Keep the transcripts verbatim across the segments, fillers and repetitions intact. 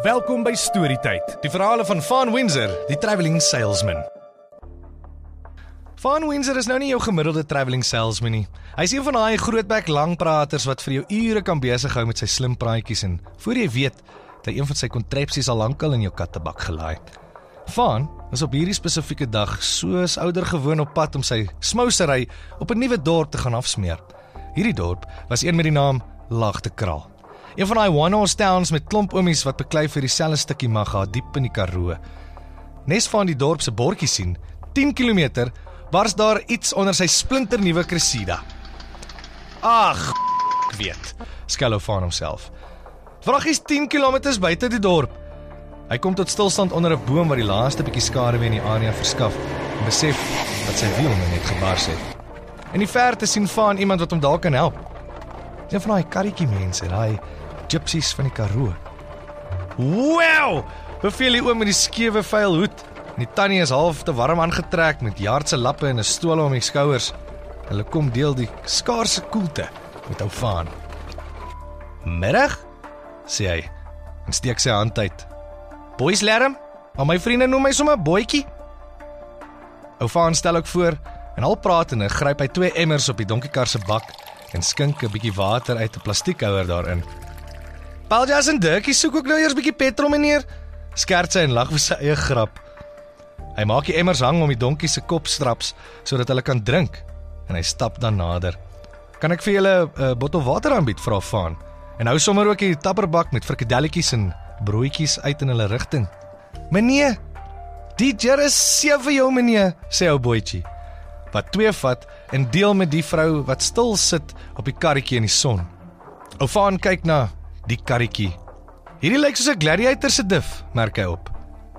Welkom by Storytyd, die verhale van Van Windsor, die travelling salesman. Van Windsor is nou nie jou gemiddelde travelling salesman nie. Hy is een van die grootbek langpraters wat vir jou ure kan besig hou met sy slim praatjies en voor jy weet, het hy een van sy kontrepsies al lankal in jou kattebak gelaai. Van is op hierdie spesifieke dag soos ouder gewoon op pad om sy smousery op 'n nuwe dorp te gaan afsmeer. Hierdie dorp was een met die naam Laagtekraal. Een van die one-horse towns met klomp oomies wat beklei vir dieselfde stukkie magga diep in die Karoo. Nes van die dorp se bordjie sien, tien kilometer, bars daar iets onder sy splinternuwe Cressida. Ag, ek weet, skelou Van homself. Vraag is tien kilometers buite die dorp. Hy kom tot stilstand onder 'n boom wat die laaste bietjie skaduwee in die area verskaf en besef dat sy wiel nou net gebars het. In die verte sien Van iemand wat hom dalk kan help. Een van daai karretjie mense, daai gypsies van die Karoo. Wow! Beveel die oom met die skewe vuil hoed. En die tannie is half te warm aangetrek met jaardse lappe en 'n stoel om die skouers. Hulle kom deel die skaarse koelte met ou Van. Middag, sê hy en steek sy hand uit. Boys lerm, al my vriende noem my sommer boetjie. Ou Van stel ook voor en al pratende gryp hy twee emmers op die donkiekar se bak en skink 'n bietjie water uit 'n plastiekhouer daarin. Paljas en Dirkie soek ook nou eers bietjie petrol, meneer, skerts hy en lag vir sy eie grap. Hy maak die emmers hang om die donkie se kopstraps sodat hulle kan drink en hy stap dan nader. Kan ek vir julle 'n uh, bottel water aanbied, vra Van, en hou sommer ook die tapperbak met frikadelletjies en broodjies uit in hulle rigting. Meneer, die jar is seë vir jou, meneer, sê ou boetjie, wat twee vat en deel met die vrou wat stil sit op die karretjie in die son. Ou Van kyk na die karretjie. Hierdie lyk soos 'n gladiator se dif, merk hy op.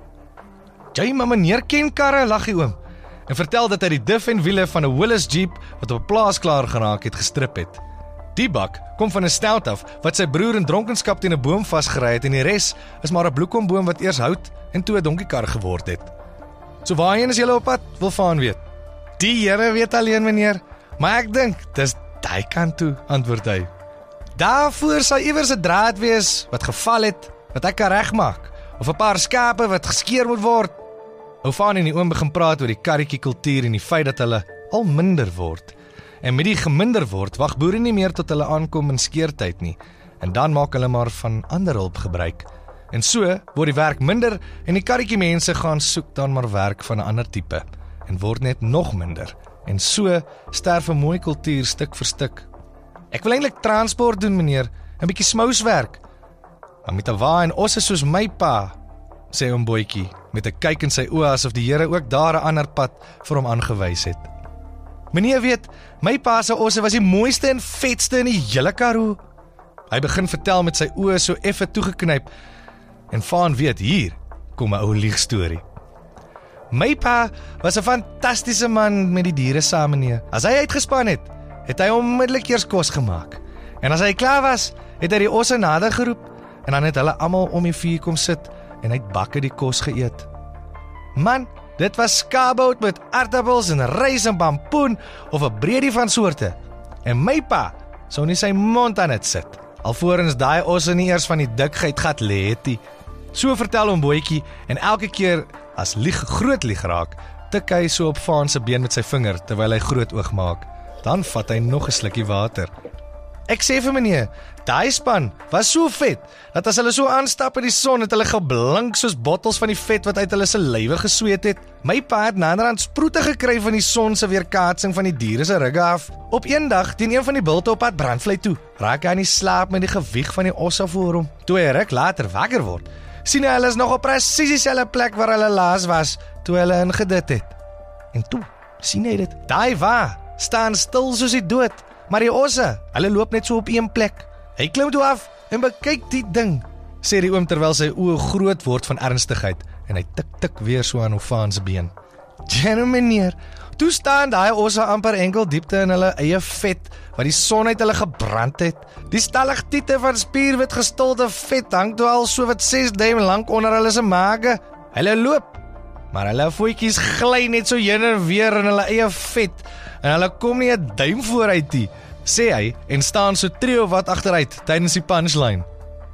Jy, maar meneer ken karre, lag die oom, en vertel dat hy die dif en wiele van 'n Willys Jeep wat op 'n plaas klaar geraak het gestrip het. Die bak kom van 'n stout af wat sy broer in dronkenskap teen 'n boom vasgery het en die res is maar 'n bloekomboom wat eers hout en toe 'n donkiekar geword het. So waarheen is julle op pad, wil Van weet. Die Here weet alleen, meneer, maar ek dink dis daai kant toe, antwoord hy. Daarvoor sal iewers 'n draad wees wat geval het, wat ek kan regmaak, of 'n paar skape wat geskeer moet word. Ou Van en die oom begin praat oor die karretjie kultuur en die feit dat hulle al minder word. En met die geminder word, wag boere nie meer tot hulle aankom in skeertyd nie, en dan maak hulle maar van ander hulp gebruik. En so word die werk minder en die karretjie mense gaan soek dan maar werk van 'n ander tipe en word net nog minder. En so sterf 'n mooi kultuur stuk vir stuk. Ek wil eintlik transport doen, meneer, 'n bietjie smouswerk. Maar met 'n wa en osse soos my pa, sê oom boetjie met 'n kyk in sy oë asof die Here ook daar 'n ander pad vir hom aangewys het. Meneer weet, my pa se osse was die mooiste en vetste in die hele Karoo. Hy begin vertel met sy oë so effe toegeknyp en Van weet hier kom 'n ou liegstorie. My pa was 'n fantastiese man met die diere saam, meneer. As hy uitgespan het, het hy onmiddellik eers kos gemaak. En as hy klaar was, het hy die osse nader geroep en dan het hulle almal om die vuur kom sit en hy het bakke die kos geëet. Man, dit was skaapbout met aardappels en rys en pampoen of 'n breedie van soorte. En my pa sou nie sy mond aan dit sit, alvorens daai osse nie eers van die dikheid gat lê het nie. So vertel hom boetjie en elke keer as lieg groot lieg raak, tik hy so op Van se been met sy vinger terwyl hy groot oog maak. Dan vat hy nog 'n slukkie water. Ek sê vir meneer, daai span was so vet, dat as hulle so aanstap in die son, het hulle geblink soos bottels van die vet wat uit hulle se lywe gesweet het. My pa het naderhand sproete gekry van die son se weerkaatsing van die diere se rugge af. Op een dag, teen een van die bulte op pad brandvlei toe, raak hy aan die slaap met die gewig van die osse voor hom. Toe hy ruk later wakker word, sien hy hulle is nog op presies dieselfde plek waar hulle laas was, toe hulle ingedit het. En toe, sien hy dit, daai wa, staan stil soos die dood, maar die osse, hulle loop net so op een plek. Hy klim toe af en bekyk die ding, sê die oom terwyl sy oë groot word van ernstigheid en hy tik tik weer so aan Van se been. Jene meneer, toe staan daai osse amper enkel diepte in hulle eie vet wat die son uit hulle gebrand het. Die stalagtiete van spierwit gestolde vet hang toe al so wat ses duim lank onder hulle se maage. Hulle loop, maar hulle voetjies gly net so heen en weer in hulle eie vet en hulle kom nie 'n duim vooruit nie, sê hy en staan so trio wat agteruit tydens die punchline.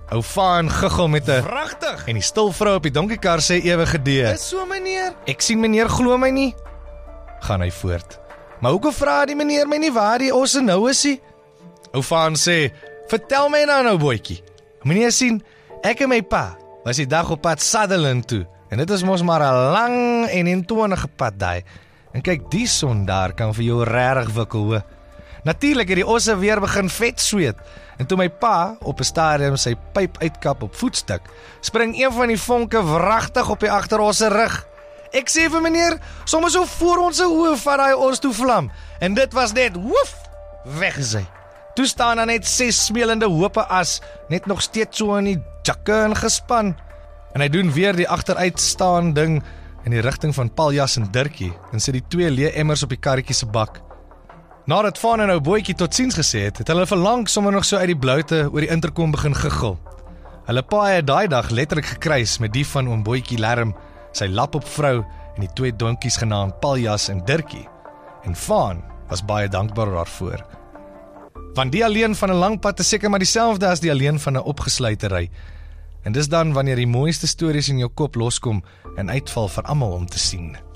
Ou Vaan giggel met 'n Pragtig. en die stil vrou op die donkiekar sê ewige dee. Dis so meneer. Ek sien meneer glo my nie. Gaan hy voort. Maar hoekom vra die meneer my nie waar die osse nou is nie? Ou Vaan sê, vertel my nou nou boetjie. Meneer sien, ek en my pa was die dag op pad Sutherland toe. En dit is mos maar 'n lang en eentonige pad daai. En kyk, die son daar kan vir jou regtig wikkel hoor. Natuurlik het die osse weer begin vet sweet. En toe my pa op 'n stadium sy pyp uitkap op voetstuk, spring een van die vonke wragtig op die agterosse rug. Ek sê vir meneer, sommer so voor ons oë vat daai os toe vlam. En dit was net woef, weg is hy. Toe staan daar net ses smelende hope as, net nog steeds so in die jakke ingespan. En hy doen weer die agteruitstaan ding in die rigting van Paljas en Dirkie en sit die twee leë emmers op die karretjie se bak. Nadat Vaan en ou boetjie totsiens gesê het, het hulle verlang sommer nog so uit die bloute oor die interkom begin giggel. Hulle pa het daai dag letterlik gekruis met die van oom Boetjie Lerm, sy lap op vrou en die twee donkies genaamd Paljas en Dirkie. En Vaan was baie dankbaar daarvoor. Want die alleen van 'n lang pad is seker maar dieselfde as die alleen van 'n opgesluitery. En dis dan wanneer die mooiste stories in jou kop loskom en uitval vir almal om te sien.